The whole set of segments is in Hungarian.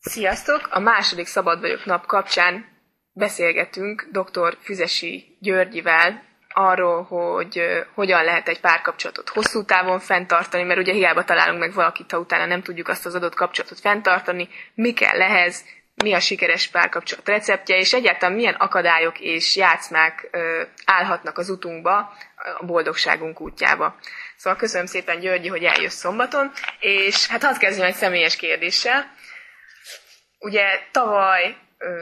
Sziasztok! A második Szabad vagyok nap kapcsán beszélgetünk dr. Füzesi Györgyivel arról, hogy hogyan lehet egy párkapcsolatot hosszú távon fenntartani, mert ugye hiába találunk meg valakit, ha utána nem tudjuk azt az adott kapcsolatot fenntartani, mi kell ehhez, mi a sikeres párkapcsolat receptje, és egyáltalán milyen akadályok és játszmák állhatnak az utunkba, a boldogságunk útjába. Szóval köszönöm szépen, Györgyi, hogy eljössz szombaton, és hát hadd kezdjem egy személyes kérdéssel. Ugye tavaly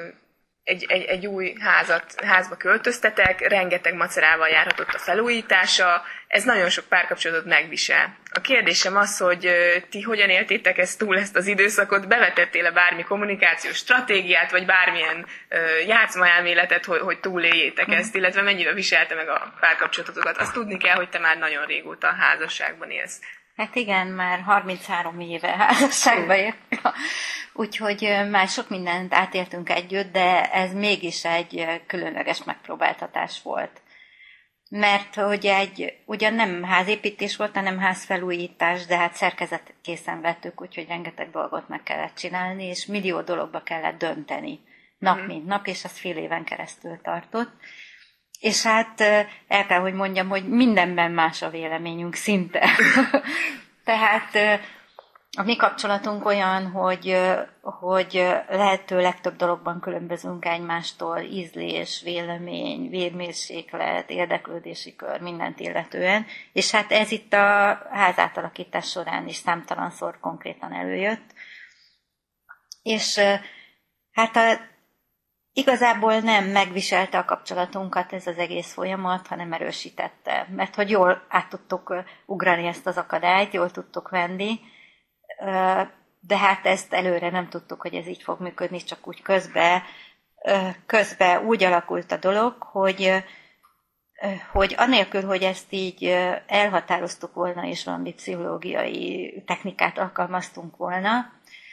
egy új házba költöztetek, rengeteg macerával járhatott a felújítása, ez nagyon sok párkapcsolatot megvisel. A kérdésem az, hogy ti hogyan éltétek ezt az időszakot, bevetettél-e bármi kommunikációs stratégiát, vagy bármilyen játszmaelméletet, hogy túléljétek ezt, illetve mennyivel viselte meg a párkapcsolatokat. Azt tudni kell, hogy te már nagyon régóta házasságban élsz. Hát igen, már 33 éve házasságban élünk, úgyhogy már sok mindent átéltünk együtt, de ez mégis egy különleges megpróbáltatás volt. Mert hogy ugyan nem házépítés volt, hanem házfelújítás, de hát szerkezetkészen vettük, úgyhogy rengeteg dolgot meg kellett csinálni, és millió dologba kellett dönteni, nap mint nap, és az fél éven keresztül tartott. És hát el kell, hogy mondjam, hogy mindenben más a véleményünk szinte. Tehát a mi kapcsolatunk olyan, hogy lehető legtöbb dologban különbözünk egymástól, ízlés, vélemény, vérmérséklet, érdeklődési kör, mindent illetően. És hát ez itt a házátalakítás során is számtalanszor konkrétan előjött. És hát igazából nem megviselte a kapcsolatunkat ez az egész folyamat, hanem erősítette. Mert hogy jól át tudtuk ugrani ezt az akadályt, jól tudtuk venni, de hát ezt előre nem tudtuk, hogy ez így fog működni, csak úgy közben úgy alakult a dolog, hogy anélkül, hogy ezt így elhatároztuk volna, és valami pszichológiai technikát alkalmaztunk volna,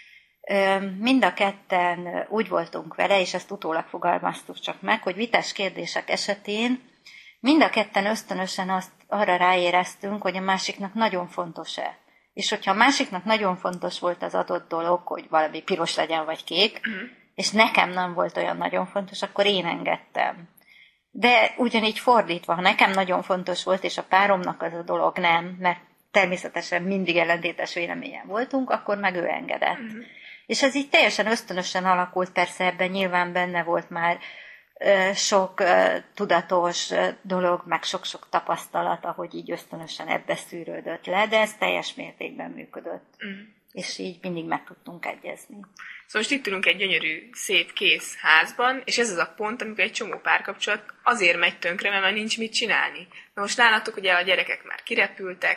mind a ketten úgy voltunk vele, és ezt utólag fogalmaztuk csak meg, hogy vitás kérdések esetén mind a ketten ösztönösen arra ráéreztünk, hogy a másiknak nagyon fontos-e. És hogyha a másiknak nagyon fontos volt az adott dolog, hogy valami piros legyen vagy kék, és nekem nem volt olyan nagyon fontos, akkor én engedtem. De ugyanígy fordítva, ha nekem nagyon fontos volt, és a páromnak az a dolog nem, mert természetesen mindig ellentétes véleményen voltunk, akkor meg ő engedett. És ez így teljesen ösztönösen alakult, persze ebben nyilván benne volt már sok tudatos dolog, meg sok-sok tapasztalat, ahogy így ösztönösen ebbe szűrődött le, de ez teljes mértékben működött. És így mindig meg tudtunk egyezni. Szóval most itt ülünk egy gyönyörű, szép, kész házban, és ez az a pont, amikor egy csomó párkapcsolat azért megy tönkre, mert már nincs mit csinálni. Na most nálatok ugye a gyerekek már kirepültek,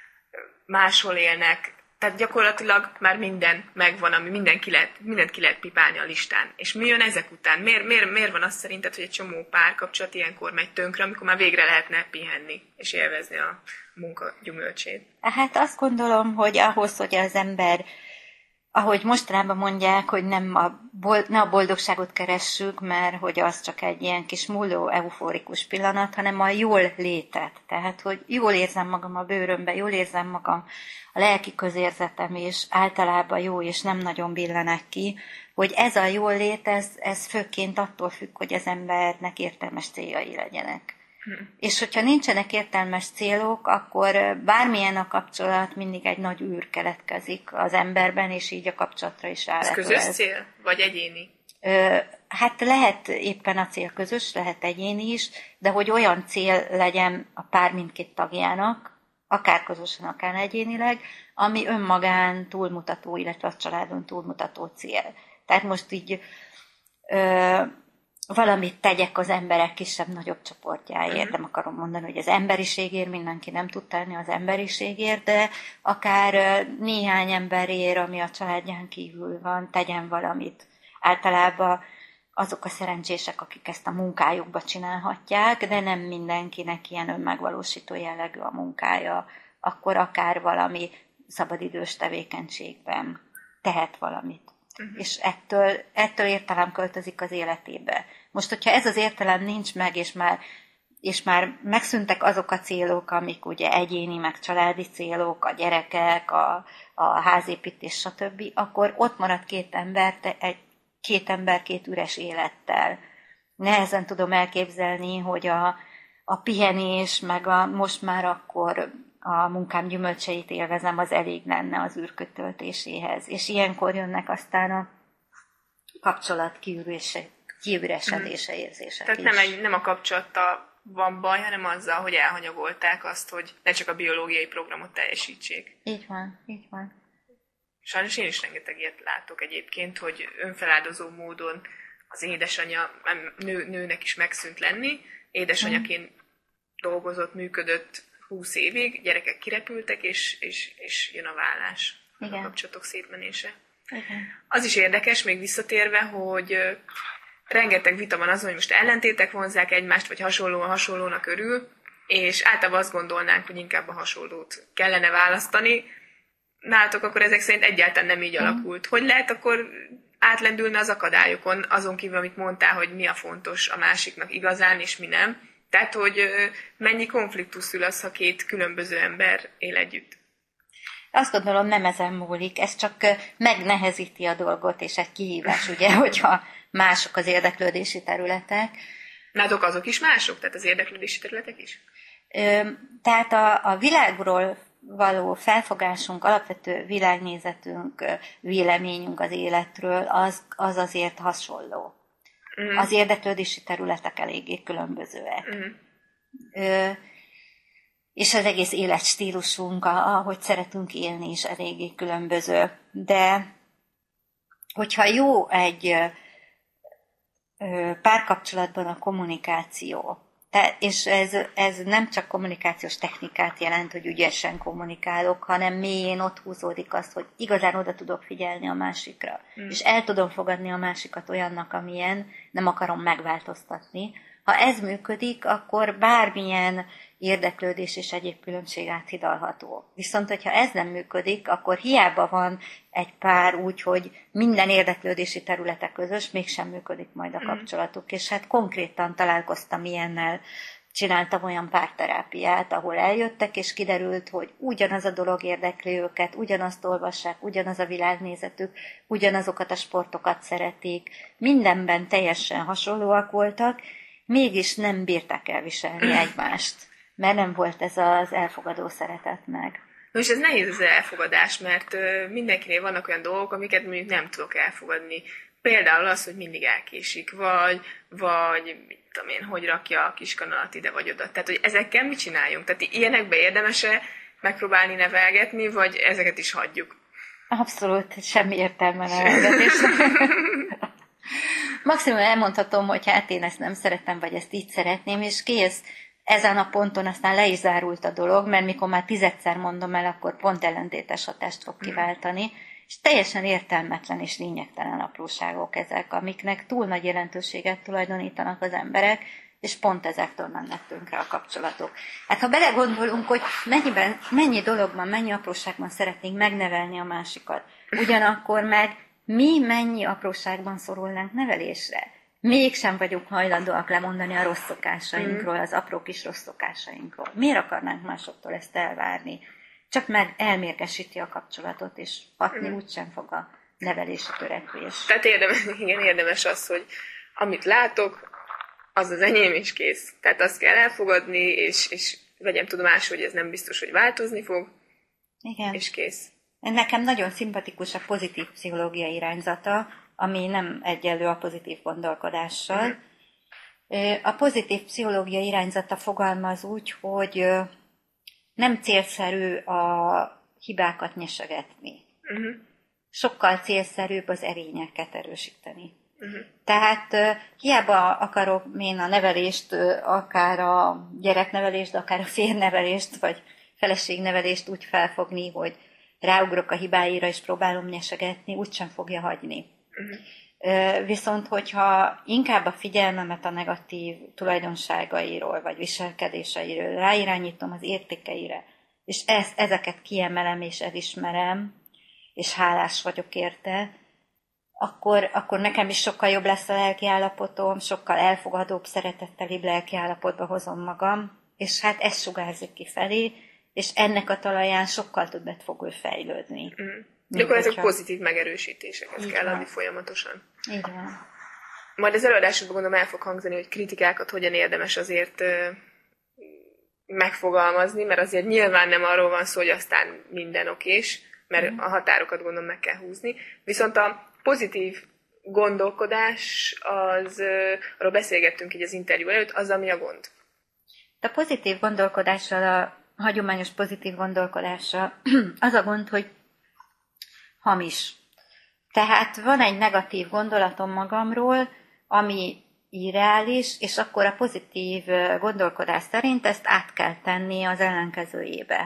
máshol élnek, tehát gyakorlatilag már minden megvan, ami mindent ki lehet pipálni a listán. És mi jön ezek után? Miért van az szerinted, hogy egy csomó párkapcsolat ilyenkor megy tönkre, amikor már végre lehetne pihenni és élvezni a munka gyümölcsét? Hát azt gondolom, hogy ahhoz, hogy az ember, ahogy mostanában mondják, hogy ne a boldogságot keressük, mert hogy az csak egy ilyen kis múló euforikus pillanat, hanem a jól létet. Tehát, hogy jól érzem magam a bőrömbe, jól érzem magam a lelki közérzetem, és általában jó, és nem nagyon billenek ki, hogy ez a jól lét, ez főként attól függ, hogy az embernek értelmes céljai legyenek. És hogyha nincsenek értelmes célok, akkor bármilyen a kapcsolat, mindig egy nagy űr keletkezik az emberben, és így a kapcsolatra is rá lehet. Ez közös cél? Vagy egyéni? Hát lehet éppen a cél közös, lehet egyéni is, de hogy olyan cél legyen a pár mindkét tagjának, akár közösen, akár egyénileg, ami önmagán túlmutató, illetve a családon túlmutató cél. Tehát most így valamit tegyek az emberek kisebb-nagyobb csoportjáért. Nem akarom mondani, hogy az emberiségért mindenki nem tud tenni az emberiségért, de akár néhány emberért, ami a családján kívül van, tegyen valamit. Általában azok a szerencsések, akik ezt a munkájukba csinálhatják, de nem mindenkinek ilyen önmegvalósító jellegű a munkája, akkor akár valami szabadidős tevékenységben tehet valamit. És ettől értelem költözik az életébe. Most, hogyha ez az értelem nincs meg, és már és már megszűntek azok a célok, amik ugye egyéni, meg családi célok, a gyerekek, a házépítés, stb., akkor ott maradt két ember két üres élettel. Nehezen tudom elképzelni, hogy a pihenés, meg most már akkor a munkám gyümölcseit élvezem, az elég lenne az űrkötöltéséhez. És ilyenkor jönnek aztán a kapcsolat kiüresedése érzések Tehát is. nem a kapcsolattal van baj, hanem azzal, hogy elhanyagolták azt, hogy ne csak a biológiai programot teljesítsék. Így van. Sajnos én is rengeteg ilyet látok egyébként, hogy önfeláldozó módon az édesanyja nőnek is megszűnt lenni. Édesanyaként dolgozott, működött 20 évig, gyerekek kirepültek, és jön a vállás, a kapcsolatok szétmenése. Igen. Az is érdekes, még visszatérve, hogy rengeteg vita van azon, hogy most ellentétek vonzzák egymást, vagy hasonlónak örül, és általában azt gondolnánk, hogy inkább a hasonlót kellene választani. Nálatok akkor ezek szerint egyáltalán nem így alakult. Hogy lehet akkor átlendülni az akadályokon, azon kívül, amit mondtál, hogy mi a fontos a másiknak igazán, és mi nem? Tehát, hogy mennyi konfliktus szül az, ha két különböző ember él együtt? Azt gondolom, nem ezen múlik, ez csak megnehezíti a dolgot, és egy kihívás, ugye, hogyha mások az érdeklődési területek. Nálatok azok is mások? Tehát az érdeklődési területek is? Tehát a világról való felfogásunk, alapvető világnézetünk, véleményünk az életről, az azért hasonló. Az érdeklődési területek eléggé különbözőek. És az egész életstílusunk, ahogy szeretünk élni is eléggé különböző. De hogyha jó egy párkapcsolatban a kommunikáció, és ez nem csak kommunikációs technikát jelent, hogy ügyesen kommunikálok, hanem mélyén ott húzódik az, hogy igazán oda tudok figyelni a másikra. És el tudom fogadni a másikat olyannak, amilyen, nem akarom megváltoztatni. Ha ez működik, akkor bármilyen érdeklődés és egyéb különbség áthidalható. Viszont, hogyha ez nem működik, akkor hiába van egy pár úgy, hogy minden érdeklődési területe közös, mégsem működik majd a kapcsolatuk. És hát konkrétan találkoztam ilyennel, csináltam olyan párterápiát, ahol eljöttek, és kiderült, hogy ugyanaz a dolog érdekli őket, ugyanazt olvassák, ugyanaz a világnézetük, ugyanazokat a sportokat szeretik, mindenben teljesen hasonlóak voltak, mégis nem bírták elviselni egymást, mert nem volt ez az elfogadó szeretet meg. És ez nehéz az elfogadás, mert mindenkinél vannak olyan dolgok, amiket mondjuk nem tudok elfogadni. Például az, hogy mindig elkésik, vagy mit tudom én, hogy rakja a kiskanalat ide vagy oda. Tehát, hogy ezekkel mit csináljunk? Tehát ilyenekbe érdemes-e megpróbálni nevelgetni, vagy ezeket is hagyjuk? Abszolút, semmi értelme nevelgetésnek. Maximum elmondhatom, hogy hát én ezt nem szeretem, vagy ezt így szeretném, és kész. Ezen a ponton aztán le is zárult a dolog, mert mikor már 10-szer mondom el, akkor pont ellentétes hatást fog kiváltani, és teljesen értelmetlen és lényegtelen apróságok ezek, amiknek túl nagy jelentőséget tulajdonítanak az emberek, és pont ezektől mennek tönkre a kapcsolatok. Hát ha belegondolunk, hogy mennyi dologban, mennyi apróságban szeretnénk megnevelni a másikat, ugyanakkor meg mi mennyi apróságban szorulnánk nevelésre. Mégsem vagyunk hajlandóak lemondani a rossz szokásainkról, az apró kis rossz szokásainkról. Miért akarnánk másoktól ezt elvárni? Csak meg elmérgesíti a kapcsolatot, és hatni úgysem fog a nevelési törekvés. Tehát érdemes az, hogy amit látok, az az enyém, és kész. Tehát azt kell elfogadni, és vegyem tudomásul, hogy ez nem biztos, hogy változni fog, igen. És kész. Nekem nagyon szimpatikus a pozitív pszichológia irányzata, ami nem egyenlő a pozitív gondolkodással. A pozitív pszichológia irányzata fogalmaz úgy, hogy nem célszerű a hibákat nyesegetni. Sokkal célszerűbb az erényeket erősíteni. Tehát hiába akarok én a nevelést, akár a gyereknevelést, akár a férnevelést, vagy feleségnevelést úgy felfogni, hogy ráugrok a hibáira, és próbálom nyesegetni, úgysem fogja hagyni. Viszont, hogyha inkább a figyelmemet a negatív tulajdonságairól, vagy viselkedéseiről ráirányítom az értékeire, és ezeket kiemelem, és elismerem, és hálás vagyok érte, akkor nekem is sokkal jobb lesz a lelki állapotom, sokkal elfogadóbb, szeretettelibb lelki állapotba hozom magam, és hát ez sugárzik kifelé, és ennek a talaján sokkal többet fog ő fejlődni. De akkor ezek pozitív megerősítéseket kell adni folyamatosan. Így van. Majd az előadásokban gondolom el fog hangzani, hogy kritikákat hogyan érdemes azért megfogalmazni, mert azért nyilván nem arról van szó, hogy aztán minden okés, mert a határokat gondolom meg kell húzni. Viszont a pozitív gondolkodás, arról beszélgettünk így az interjú előtt, az, ami a gond. A pozitív gondolkodással, a hagyományos pozitív gondolkodással az a gond, hogy hamis. Tehát van egy negatív gondolatom magamról, ami irreális, és akkor a pozitív gondolkodás szerint ezt át kell tenni az ellenkezőjébe.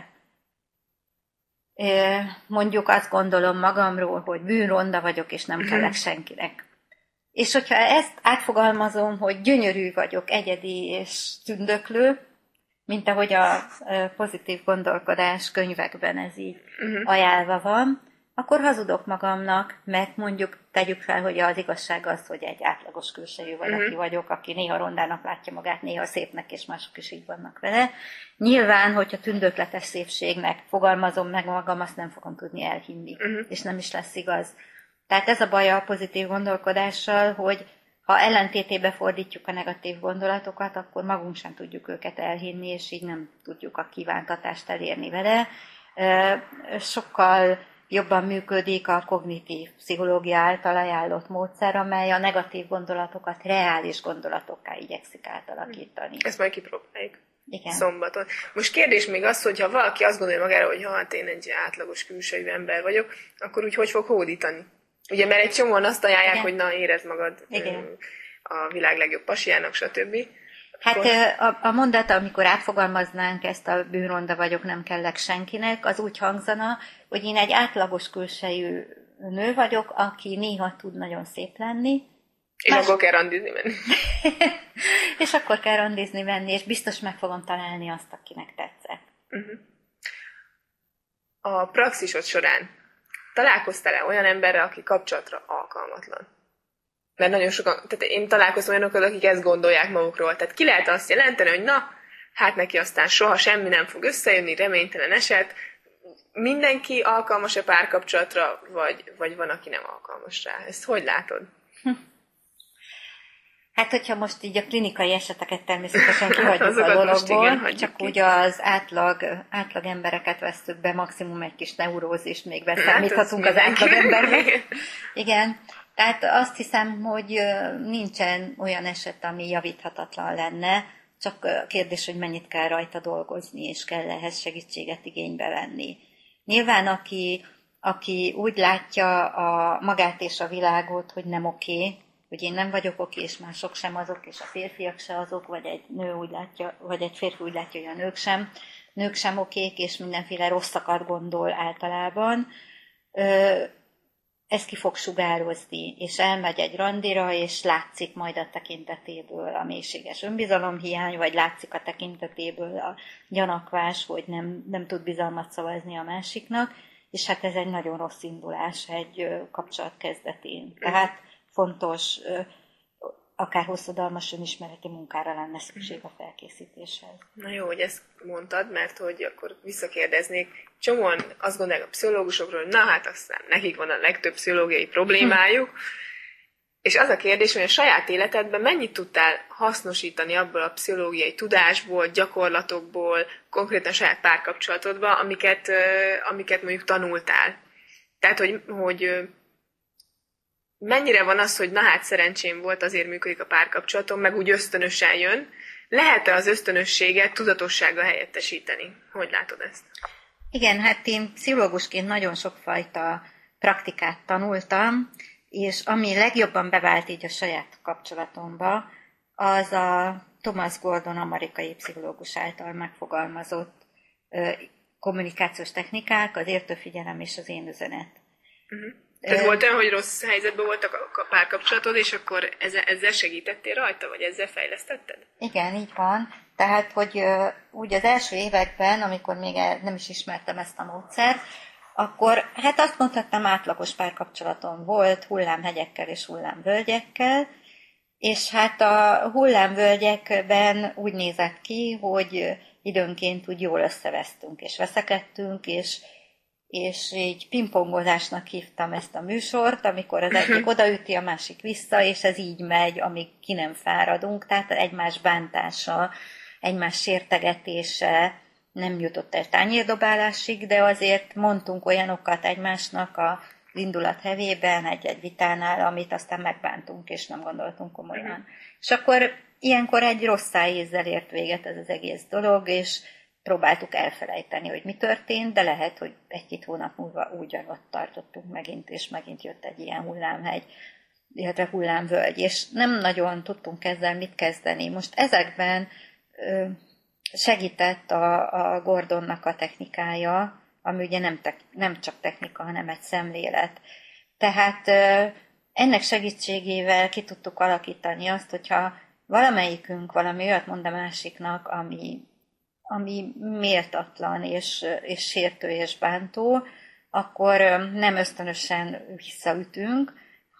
Mondjuk azt gondolom magamról, hogy bűnronda vagyok, és nem kellek senkinek. És hogyha ezt átfogalmazom, hogy gyönyörű vagyok, egyedi és tündöklő, mint ahogy a pozitív gondolkodás könyvekben ez így ajánlva van, akkor hazudok magamnak, mert mondjuk tegyük fel, hogy az igazság az, hogy egy átlagos külsejű valaki vagyok, aki néha rondának látja magát, néha szépnek, és mások is így vannak vele. Nyilván, hogyha tündökletes szépségnek fogalmazom meg magam, azt nem fogom tudni elhinni, és nem is lesz igaz. Tehát ez a baj a pozitív gondolkodással, hogy ha ellentétébe fordítjuk a negatív gondolatokat, akkor magunk sem tudjuk őket elhinni, és így nem tudjuk a kívánt hatást elérni vele. Sokkal jobban működik a kognitív pszichológia által ajánlott módszer, amely a negatív gondolatokat reális gondolatokká igyekszik átalakítani. Ezt majd kipróbáljuk. Igen. Szombaton. Most kérdés még az, hogy ha valaki azt gondolja magára, hogy hát én egy átlagos külsejű ember vagyok, akkor úgy hogy fog hódítani? Ugye, mert egy csomóan azt ajánlják, hogy na, érezd magad a világ legjobb pasiának, stb. Hát a mondat, amikor átfogalmaznánk ezt a bűnronda vagyok, nem kellek senkinek, az úgy hangzana, hogy én egy átlagos külsejű nő vagyok, aki néha tud nagyon szép lenni. És akkor kell randizni menni. És akkor kell randizni menni, és biztos meg fogom találni azt, akinek tetszett. A praxisod során találkoztál-e olyan emberrel, aki kapcsolatra alkalmatlan? Mert nagyon sokan, tehát én találkoztam olyanokkal, akik ezt gondolják magukról. Tehát ki lehet azt jelenteni, hogy na, hát neki aztán soha semmi nem fog összejönni, reménytelen eset. Mindenki alkalmas-e párkapcsolatra, vagy van, aki nem alkalmas rá? Ezt hogy látod? Hát, hogyha most így a klinikai eseteket természetesen kihagyjuk a dologból, csak úgy az átlag embereket vesztük be, maximum egy kis neurózist még beszámíthatunk az átlag emberbe. Igen. Tehát azt hiszem, hogy nincsen olyan eset, ami javíthatatlan lenne, csak a kérdés, hogy mennyit kell rajta dolgozni, és kell ehhez segítséget igénybe venni. Nyilván, aki úgy látja magát és a világot, hogy nem oké, hogy én nem vagyok oké, és mások sem azok, és a férfiak se azok, vagy egy nő úgy látja, vagy egy férfi úgy látja, hogy a nők sem okék, és mindenféle rosszakat gondol általában, ez ki fog sugározni, és elmegy egy randira, és látszik majd a tekintetéből a mélységes önbizalomhiány, vagy látszik a tekintetéből a gyanakvás, hogy nem tud bizalmat szavazni a másiknak, és hát ez egy nagyon rossz indulás egy kapcsolat kezdetén. Tehát fontos, akár hosszadalmas önismereti munkára lenne szükség a felkészítéshez. Na jó, hogy ezt mondtad, mert hogy akkor visszakérdeznék. Csomóan azt gondolják a pszichológusokról, hogy na hát aztán nekik van a legtöbb pszichológiai problémájuk, és az a kérdés, hogy a saját életedben mennyit tudtál hasznosítani abból a pszichológiai tudásból, gyakorlatokból, konkrétan saját párkapcsolatodban, amiket mondjuk tanultál. Tehát, hogy mennyire van az, hogy na hát szerencsém volt, azért működik a párkapcsolatom, meg úgy ösztönösen jön. Lehet-e az ösztönösséget tudatossággal helyettesíteni? Hogy látod ezt? Igen, hát én pszichológusként nagyon sokfajta praktikát tanultam, és ami legjobban bevált így a saját kapcsolatomba, az a Thomas Gordon amerikai pszichológus által megfogalmazott kommunikációs technikák, az értő figyelem és az én üzenet. Tehát volt olyan, hogy rossz helyzetben voltak a párkapcsolatod, és akkor ezzel segítettél rajta, vagy ezzel fejlesztetted? Igen, így van. Tehát, hogy úgy az első években, amikor még nem is ismertem ezt a módszert, akkor hát azt mondhatnám, átlagos párkapcsolatom volt hullámhegyekkel és hullámvölgyekkel, és hát a hullámvölgyekben úgy nézett ki, hogy időnként úgy jól összevesztünk és veszekedtünk, és így pingpongozásnak hívtam ezt a műsort, amikor az egyik odaüti, a másik vissza, és ez így megy, amíg ki nem fáradunk, tehát egymás bántása, egymás sértegetése nem jutott el tányérdobálásig, de azért mondtunk olyanokat egymásnak az indulat hevében, egy-egy vitánál, amit aztán megbántunk, és nem gondoltunk komolyan. És akkor ilyenkor egy rossz szájízzel ért véget ez az egész dolog, és próbáltuk elfelejteni, hogy mi történt, de lehet, hogy egy-két hónap múlva ugyanott tartottunk megint, és megint jött egy ilyen hullámhegy, illetve hullámvölgy, és nem nagyon tudtunk ezzel mit kezdeni. Most ezekben segített a Gordonnak a technikája, ami ugye nem csak technika, hanem egy szemlélet. Tehát ennek segítségével ki tudtuk alakítani azt, hogyha valamelyikünk valami olyat mond a másiknak, ami méltatlan és sértő és bántó, akkor nem ösztönösen visszaütünk,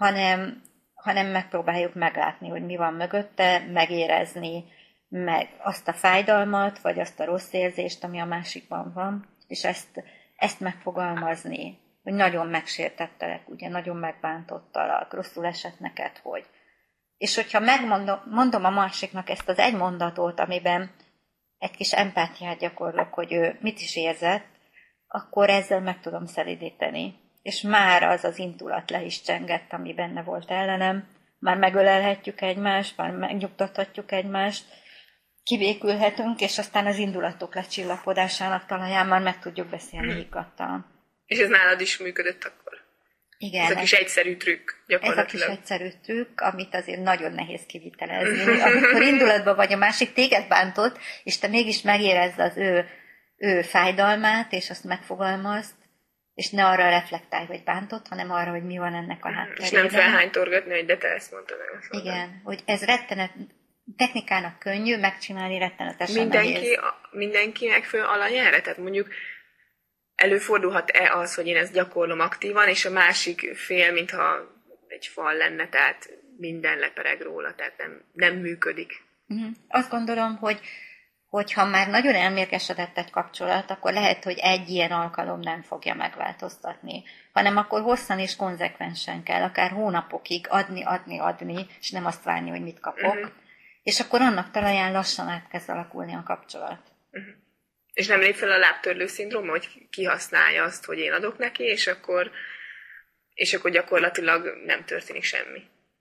hanem megpróbáljuk meglátni, hogy mi van mögötte, megérezni meg azt a fájdalmat, vagy azt a rossz érzést, ami a másikban van, és ezt megfogalmazni, hogy nagyon megsértettelek, ugye, nagyon megbántottalak, rosszul esett neked, hogy. És hogyha mondom a másiknak ezt az egy mondatot, amiben egy kis empátiát gyakorlok, hogy ő mit is érzett, akkor ezzel meg tudom szelídíteni. És már az indulat le is csengett, ami benne volt ellenem, már megölelhetjük egymást, már megnyugtathatjuk egymást, kibékülhetünk, és aztán az indulatok lecsillapodásának talaján már meg tudjuk beszélni higgadtan. És ez nálad is működött akkor? Igen. Ez a kis egyszerű trükk, gyakorlatilag. Ez a kis egyszerű trükk, amit azért nagyon nehéz kivitelezni. Amikor indulatban vagy, a másik téged bántott, és te mégis megérezd az ő fájdalmát, és azt megfogalmazd, és ne arra reflektálj, hogy bántott, hanem arra, hogy mi van ennek a hátterében. És nem felhánytorgatni, hogy de te ezt mondtad meg. Igen, hogy ez technikának könnyű, megcsinálni rettenetesen nehéz. Mindenkinek föl alanyára? Tehát mondjuk előfordulhat-e az, hogy én ezt gyakorlom aktívan, és a másik fél, mintha egy fal lenne, tehát minden lepereg róla, tehát nem működik. Azt gondolom, hogy ha már nagyon elmérgesedett egy kapcsolat, akkor lehet, hogy egy ilyen alkalom nem fogja megváltoztatni, hanem akkor hosszan és konzekvensen kell, akár hónapokig adni, és nem azt várni, hogy mit kapok. És akkor annak talaján lassan át kezd alakulni a kapcsolat. És nem lép fel a lábtörlő szindróma, hogy kihasználja azt, hogy én adok neki, és akkor gyakorlatilag nem történik semmi.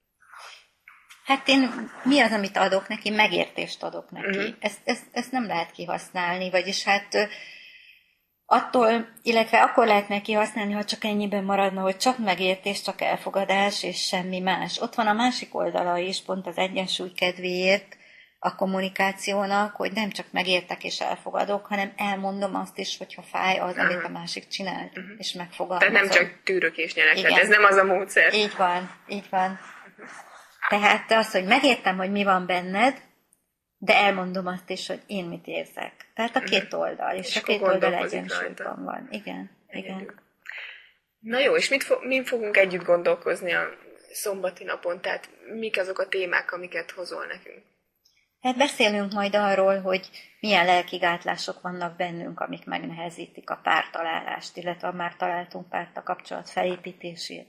Hát mi az, amit adok neki? Megértést adok neki. Ezt nem lehet kihasználni, vagyis hát illetve akkor lehetne kihasználni, ha csak ennyiben maradna, hogy csak megértés, csak elfogadás, és semmi más. Ott van a másik oldala is, pont az egyensúly kedvéért a kommunikációnak, hogy nem csak megértek és elfogadok, hanem elmondom azt is, hogyha fáj az, amit a másik csinált, és megfogalmazom. Tehát nem csak tűrök és nyerek, tehát ez nem az a módszer. Így van. Tehát az, hogy megértem, hogy mi van benned, de elmondom azt is, hogy én mit érzek. Tehát a két oldal, és a két oldal egyensúlyban van. Igen. Na jó, és min fogunk együtt gondolkozni a szombati napon? Tehát mik azok a témák, amiket hozol nekünk? Hát beszélünk majd arról, hogy milyen lelki gátlások vannak bennünk, amik megnehezítik a pártalálást, illetve már találtunk párt, a kapcsolat felépítését.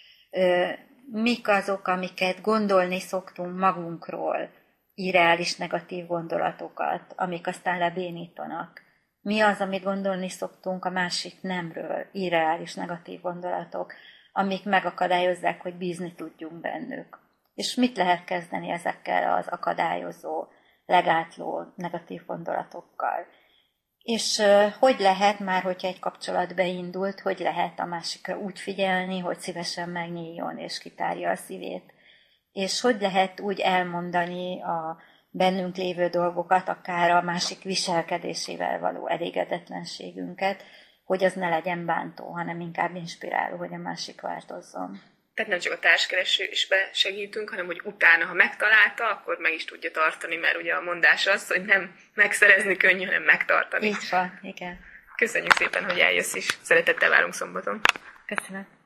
Mik azok, amiket gondolni szoktunk magunkról, irreális negatív gondolatokat, amik aztán lebénítanak. Mi az, amit gondolni szoktunk a másik nemről, irreális negatív gondolatok, amik megakadályozzák, hogy bízni tudjunk bennük. És mit lehet kezdeni ezekkel az akadályozó, legátló negatív gondolatokkal? És hogy lehet már, hogyha egy kapcsolat beindult, hogy lehet a másikra úgy figyelni, hogy szívesen megnyíljon és kitárja a szívét? És hogy lehet úgy elmondani a bennünk lévő dolgokat, akár a másik viselkedésével való elégedetlenségünket, hogy az ne legyen bántó, hanem inkább inspiráló, hogy a másik változzon. Tehát nem csak a társkeresésbe segítünk, hanem hogy utána, ha megtalálta, akkor meg is tudja tartani, mert ugye a mondás az, hogy nem megszerezni könnyű, hanem megtartani. Így van, igen. Köszönjük szépen, hogy eljössz is. Szeretettel várunk szombaton. Köszönöm.